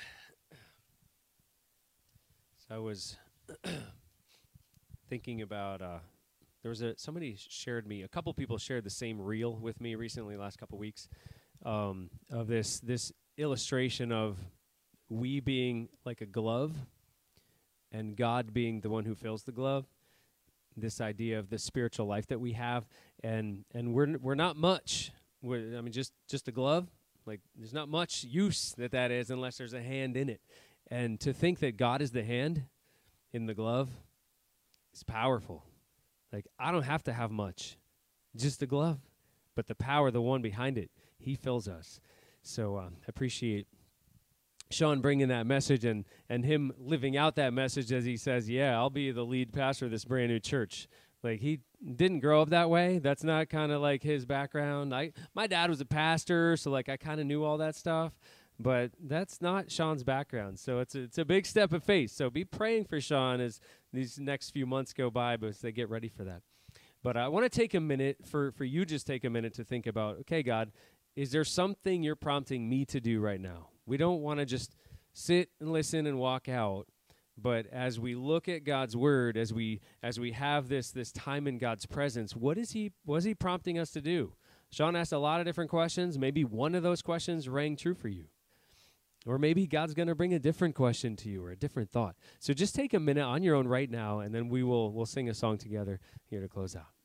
So I was thinking about, uh, there was a, somebody shared me, a couple people shared the same reel with me recently, last couple weeks, um, of this, this illustration of we being like a glove and God being the one who fills the glove. This idea of the spiritual life that we have, and, and we're, we're not much. We're, I mean, just, just a glove. Like, there's not much use that that is unless there's a hand in it. And to think that God is the hand in the glove is powerful. Like, I don't have to have much, just the glove. But the power, the one behind it, He fills us. So um, I appreciate Sean bringing that message and, and him living out that message as he says, yeah, I'll be the lead pastor of this brand new church. Like, he didn't grow up that way. That's not kind of like his background. I my dad was a pastor, so like I kind of knew all that stuff. but that's not Sean's background. So it's a, it's a big step of faith. So be praying for Sean as these next few months go by, but as they get ready for that. But I want to take a minute for, for you just take a minute to think about, okay, God, is there something you're prompting me to do right now? We don't want to just sit and listen and walk out. But as we look at God's word, as we as we have this this time in God's presence, what is he what is he prompting us to do? Sean asked a lot of different questions. Maybe one of those questions rang true for you. Or maybe God's going to bring a different question to you or a different thought. So just take a minute on your own right now, and then we will we'll sing a song together here to close out.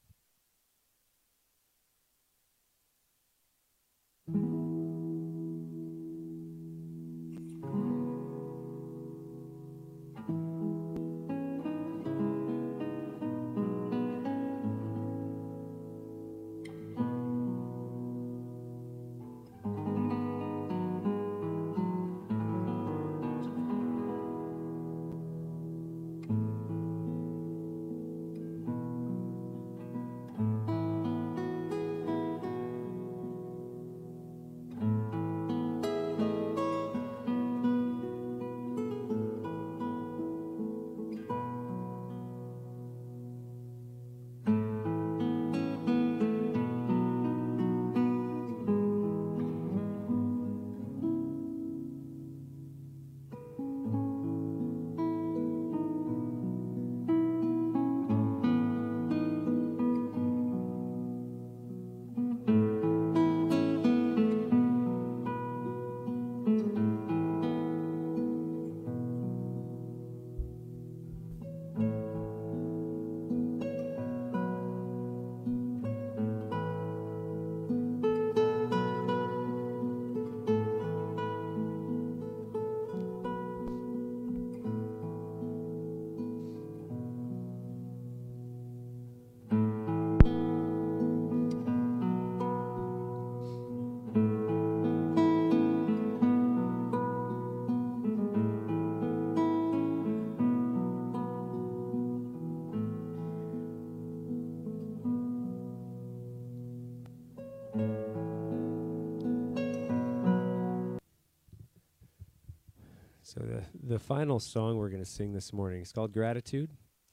So the the final song we're going to sing this morning is called Gratitude.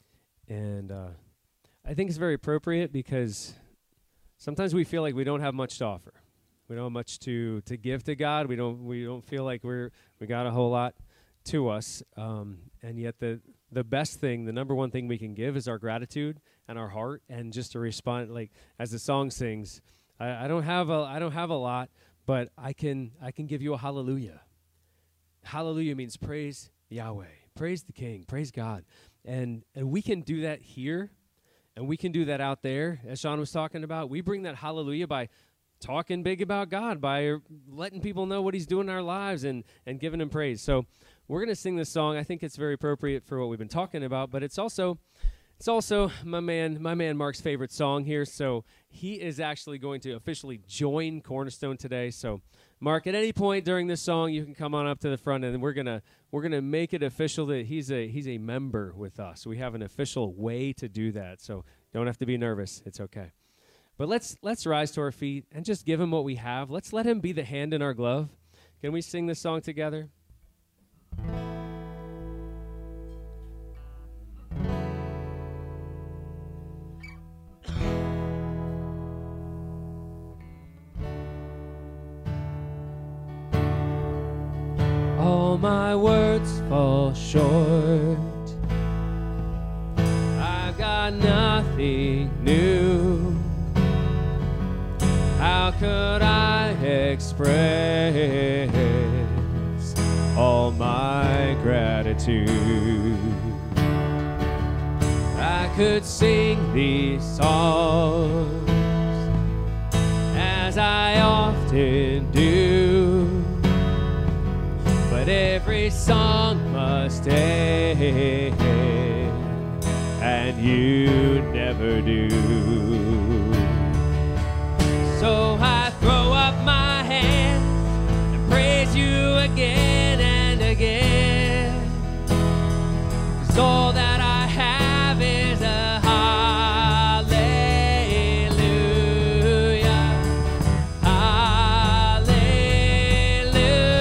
And uh, I think it's very appropriate because sometimes we feel like we don't have much to offer. We don't have much to, to give to God. We don't we don't feel like we're we got a whole lot to us. Um, and yet the the best thing, the number one thing we can give is our gratitude and our heart, and just to respond, like as the song sings, I, I don't have a I don't have a lot, but I can I can give you a hallelujah. Hallelujah means praise Yahweh, praise the King, praise God. And and we can do that here, and we can do that out there, as Sean was talking about. We bring that hallelujah by talking big about God, by letting people know what he's doing in our lives and, and giving him praise. So we're going to sing this song. I think it's very appropriate for what we've been talking about, but it's also it's also my man my man Mark's favorite song here. So he is actually going to officially join Cornerstone today. So Mark, at any point during this song, you can come on up to the front, and we're gonna we're gonna make it official that he's a he's a member with us. We have an official way to do that, so don't have to be nervous. It's okay. But let's let's rise to our feet and just give him what we have. Let's let him be the hand in our glove. Can we sing this song together? All my words fall short. I've got nothing new. How could I express all my gratitude? I could sing these songs as I often do, but every song must end, and you never do. So I throw up my hands and praise you again and again, 'cause all that I have is a hallelujah, hallelujah.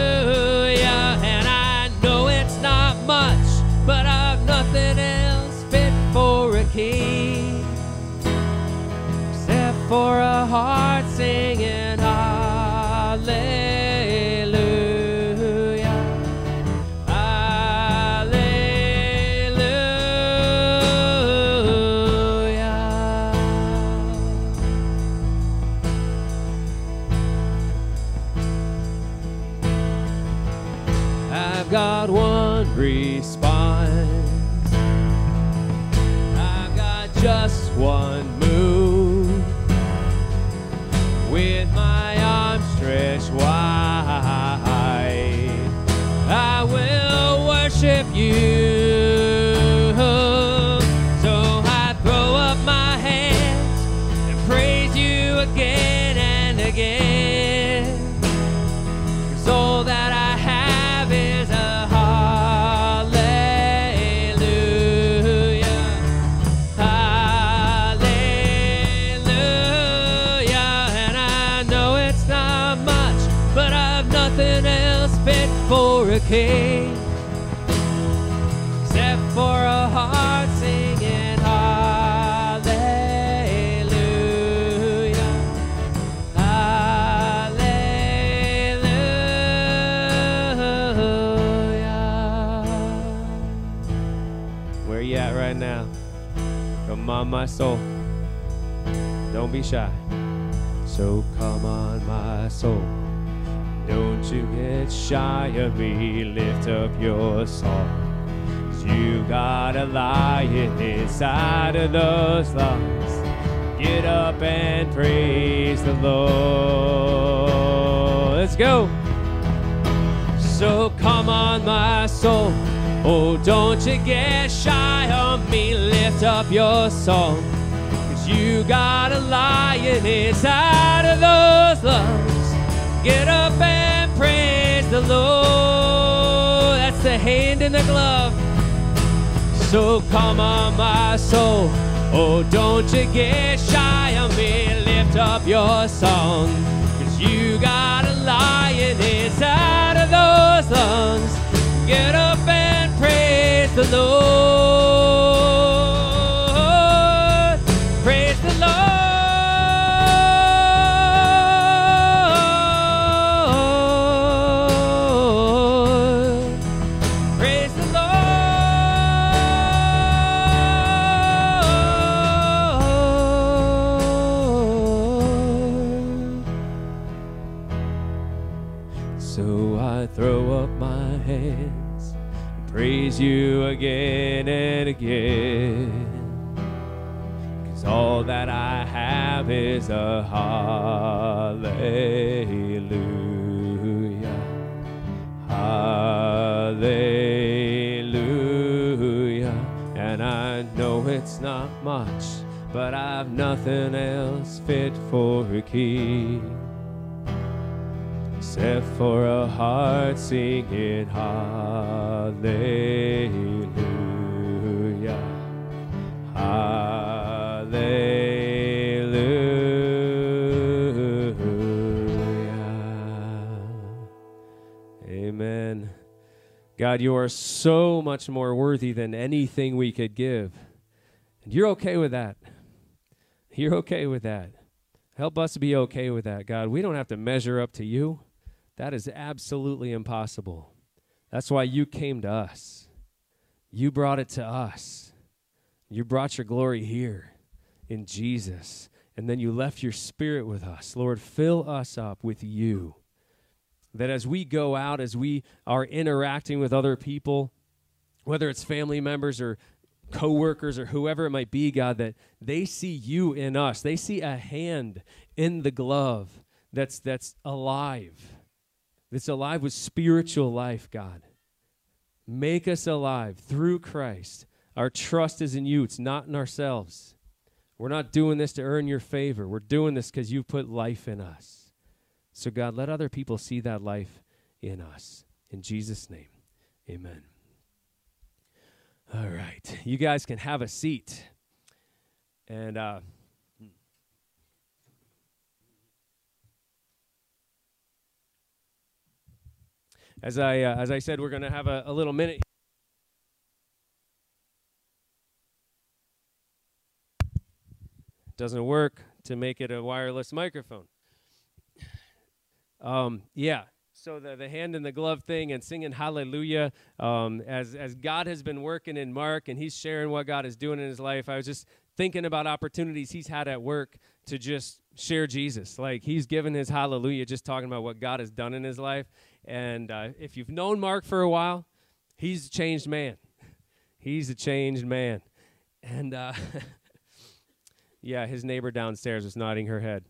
I've got one response. I've got just one move. With my arms stretched wide, I will worship you. So I throw up my hands and praise you again and again. 'Cause all that I have is a hallelujah. Hallelujah. And I know it's not much, but I've nothing else fit for a king except for a heart singing hallelujah, hallelujah. Where you at right now? Come on, my soul. Don't be shy. So come on, my soul. Don't you get shy of me. Lift up your song. You got a lion inside of those lungs. Get up and praise the Lord. Let's go. So come on, my soul. Oh, don't you get shy of me. Lift up your song. 'Cause you got a lion inside of those lungs. Get up and praise the Lord. That's the hand in the glove. So come on, my soul. Oh, don't you get shy of me. Lift up your song. 'Cause you got a lion inside of those lungs. Get up and praise the Lord. Praise the Lord. Praise you again and again, 'cause all that I have is a hallelujah, hallelujah. And I know it's not much, but I've nothing else fit for a king except for a heart singing hallelujah, hallelujah. Amen. God, you are so much more worthy than anything we could give. And you're okay with that. You're okay with that. Help us be okay with that, God. We don't have to measure up to you. That is absolutely impossible. That's why you came to us. You brought it to us. You brought your glory here in Jesus. And then you left your spirit with us. Lord, fill us up with you. That as we go out, as we are interacting with other people, whether it's family members or coworkers or whoever it might be, God, that they see you in us. They see a hand in the glove that's that's alive. That's alive with spiritual life, God. Make us alive through Christ. Our trust is in you. It's not in ourselves. We're not doing this to earn your favor. We're doing this because you've put life in us. So, God, let other people see that life in us. In Jesus' name, amen. All right. You guys can have a seat. And uh, as I uh, as I said, we're going to have a, a little minute. Doesn't work to make it a wireless microphone. Um, yeah. So the, the hand in the glove thing and singing hallelujah, um, as as God has been working in Mark and he's sharing what God is doing in his life, I was just thinking about opportunities he's had at work to just share Jesus. Like he's given his hallelujah, just talking about what God has done in his life. And uh, if you've known Mark for a while, he's a changed man. He's a changed man. And, uh, yeah, his neighbor downstairs was nodding her head.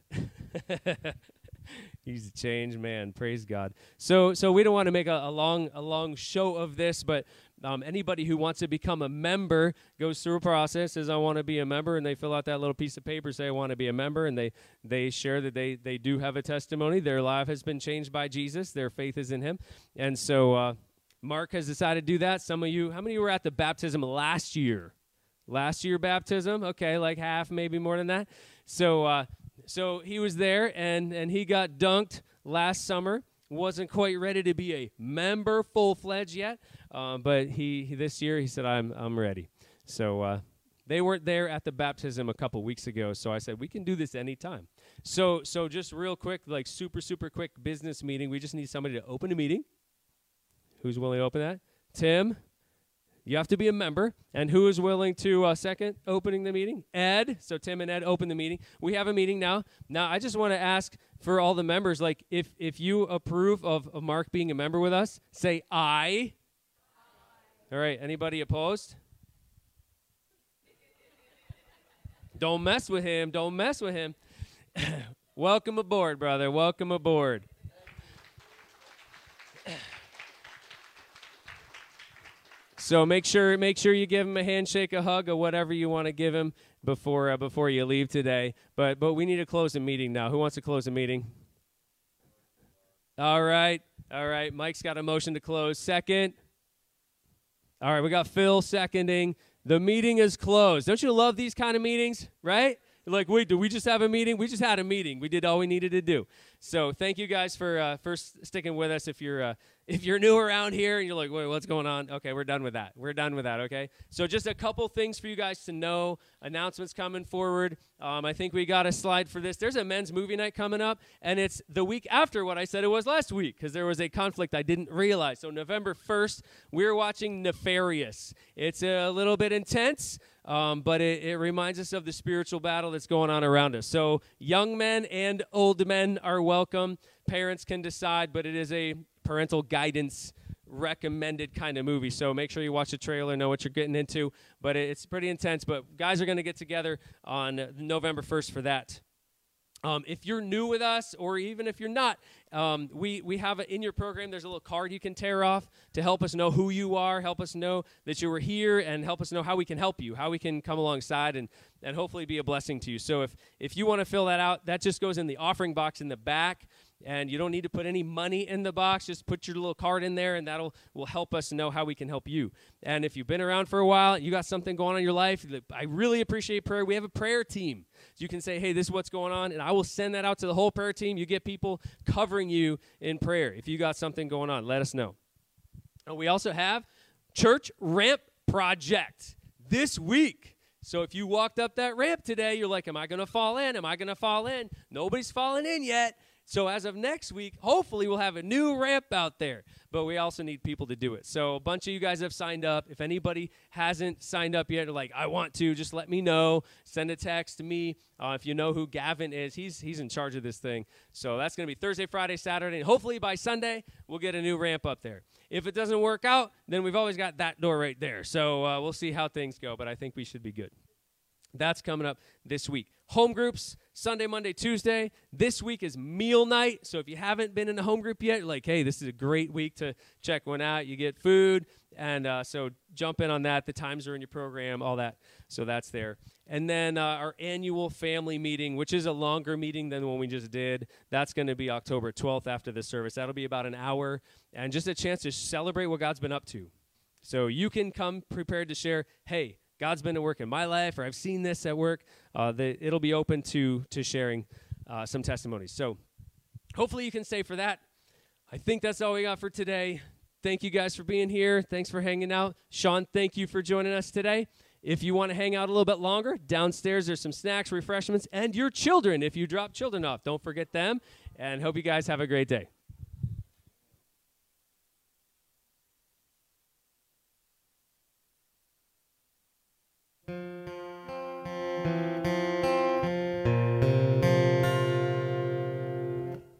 He's a changed man. Praise God. So so we don't want to make a, a long a long show of this, but um, anybody who wants to become a member goes through a process, says, I want to be a member, and they fill out that little piece of paper, say, I want to be a member, and they, they share that they, they do have a testimony. Their life has been changed by Jesus. Their faith is in him. And so uh, Mark has decided to do that. Some of you, how many of you were at the baptism last year? Last year baptism? Okay, like half, maybe more than that. So uh, so he was there, and, and he got dunked last summer. Wasn't quite ready to be a member full-fledged yet, uh, but he, he this year he said, I'm I'm ready. So uh, they weren't there at the baptism a couple weeks ago, so I said, we can do this anytime. So so just real quick, like super, super quick business meeting. We just need somebody to open a meeting. Who's willing to open that? Tim. You have to be a member. And who is willing to uh, second opening the meeting? Ed. So Tim and Ed open the meeting. We have a meeting now. Now, I just want to ask for all the members, like, if, if you approve of, of Mark being a member with us, say aye. Aye. All right. Anybody opposed? Don't mess with him. Don't mess with him. Welcome aboard, brother. Welcome aboard. So make sure make sure you give him a handshake, a hug, or whatever you want to give him before uh, before you leave today. But but we need to close the meeting now. Who wants to close the meeting? All right, all right. Mike's got a motion to close. Second. All right, we got Phil seconding. The meeting is closed. Don't you love these kind of meetings, right? You're like, wait, did we just have a meeting? We just had a meeting. We did all we needed to do. So thank you guys for uh, for sticking with us. If you're uh, if you're new around here and you're like, wait, what's going on? Okay, we're done with that. We're done with that, okay? So just a couple things for you guys to know. Announcements coming forward. Um, I think we got a slide for this. There's a men's movie night coming up, and it's the week after what I said it was last week because there was a conflict I didn't realize. So November first, we're watching Nefarious. It's a little bit intense. Um, but it, it reminds us of the spiritual battle that's going on around us. So young men and old men are welcome. Parents can decide, but it is a parental guidance recommended kind of movie. So make sure you watch the trailer, know what you're getting into. But it, it's pretty intense. But guys are going to get together on November first for that. Um, if you're new with us, or even if you're not, um, we, we have a, in your program, there's a little card you can tear off to help us know who you are, help us know that you were here, and help us know how we can help you, how we can come alongside and, and hopefully be a blessing to you. So if, if you want to fill that out, that just goes in the offering box in the back, and you don't need to put any money in the box. Just put your little card in there, and that'll will help us know how we can help you. And if you've been around for a while, you got something going on in your life, I really appreciate prayer. We have a prayer team. So you can say, hey, this is what's going on, and I will send that out to the whole prayer team. You get people covering you in prayer. If you got something going on, let us know. And we also have Church Ramp Project this week. So if you walked up that ramp today, you're like, am I going to fall in? Am I going to fall in? Nobody's fallen in yet. So as of next week, hopefully we'll have a new ramp out there. But we also need people to do it. So a bunch of you guys have signed up. If anybody hasn't signed up yet, or like, I want to, just let me know. Send a text to me. Uh, if you know who Gavin is, he's he's in charge of this thing. So that's going to be Thursday, Friday, Saturday. And hopefully by Sunday, we'll get a new ramp up there. If it doesn't work out, then we've always got that door right there. So uh, we'll see how things go. But I think we should be good. That's coming up this week. Home groups, Sunday, Monday, Tuesday. This week is meal night. So if you haven't been in a home group yet, you're like, hey, this is a great week to check one out. You get food. And uh, so jump in on that. The times are in your program, all that. So that's there. And then uh, our annual family meeting, which is a longer meeting than the one we just did. That's going to be October twelfth after the service. That'll be about an hour. And just a chance to celebrate what God's been up to. So you can come prepared to share, hey, God's been at work in my life, or I've seen this at work. Uh, the, it'll be open to to sharing uh, some testimonies. So hopefully you can stay for that. I think that's all we got for today. Thank you guys for being here. Thanks for hanging out. Sean, thank you for joining us today. If you want to hang out a little bit longer, downstairs there's some snacks, refreshments, and your children. If you drop children off, don't forget them. And hope you guys have a great day.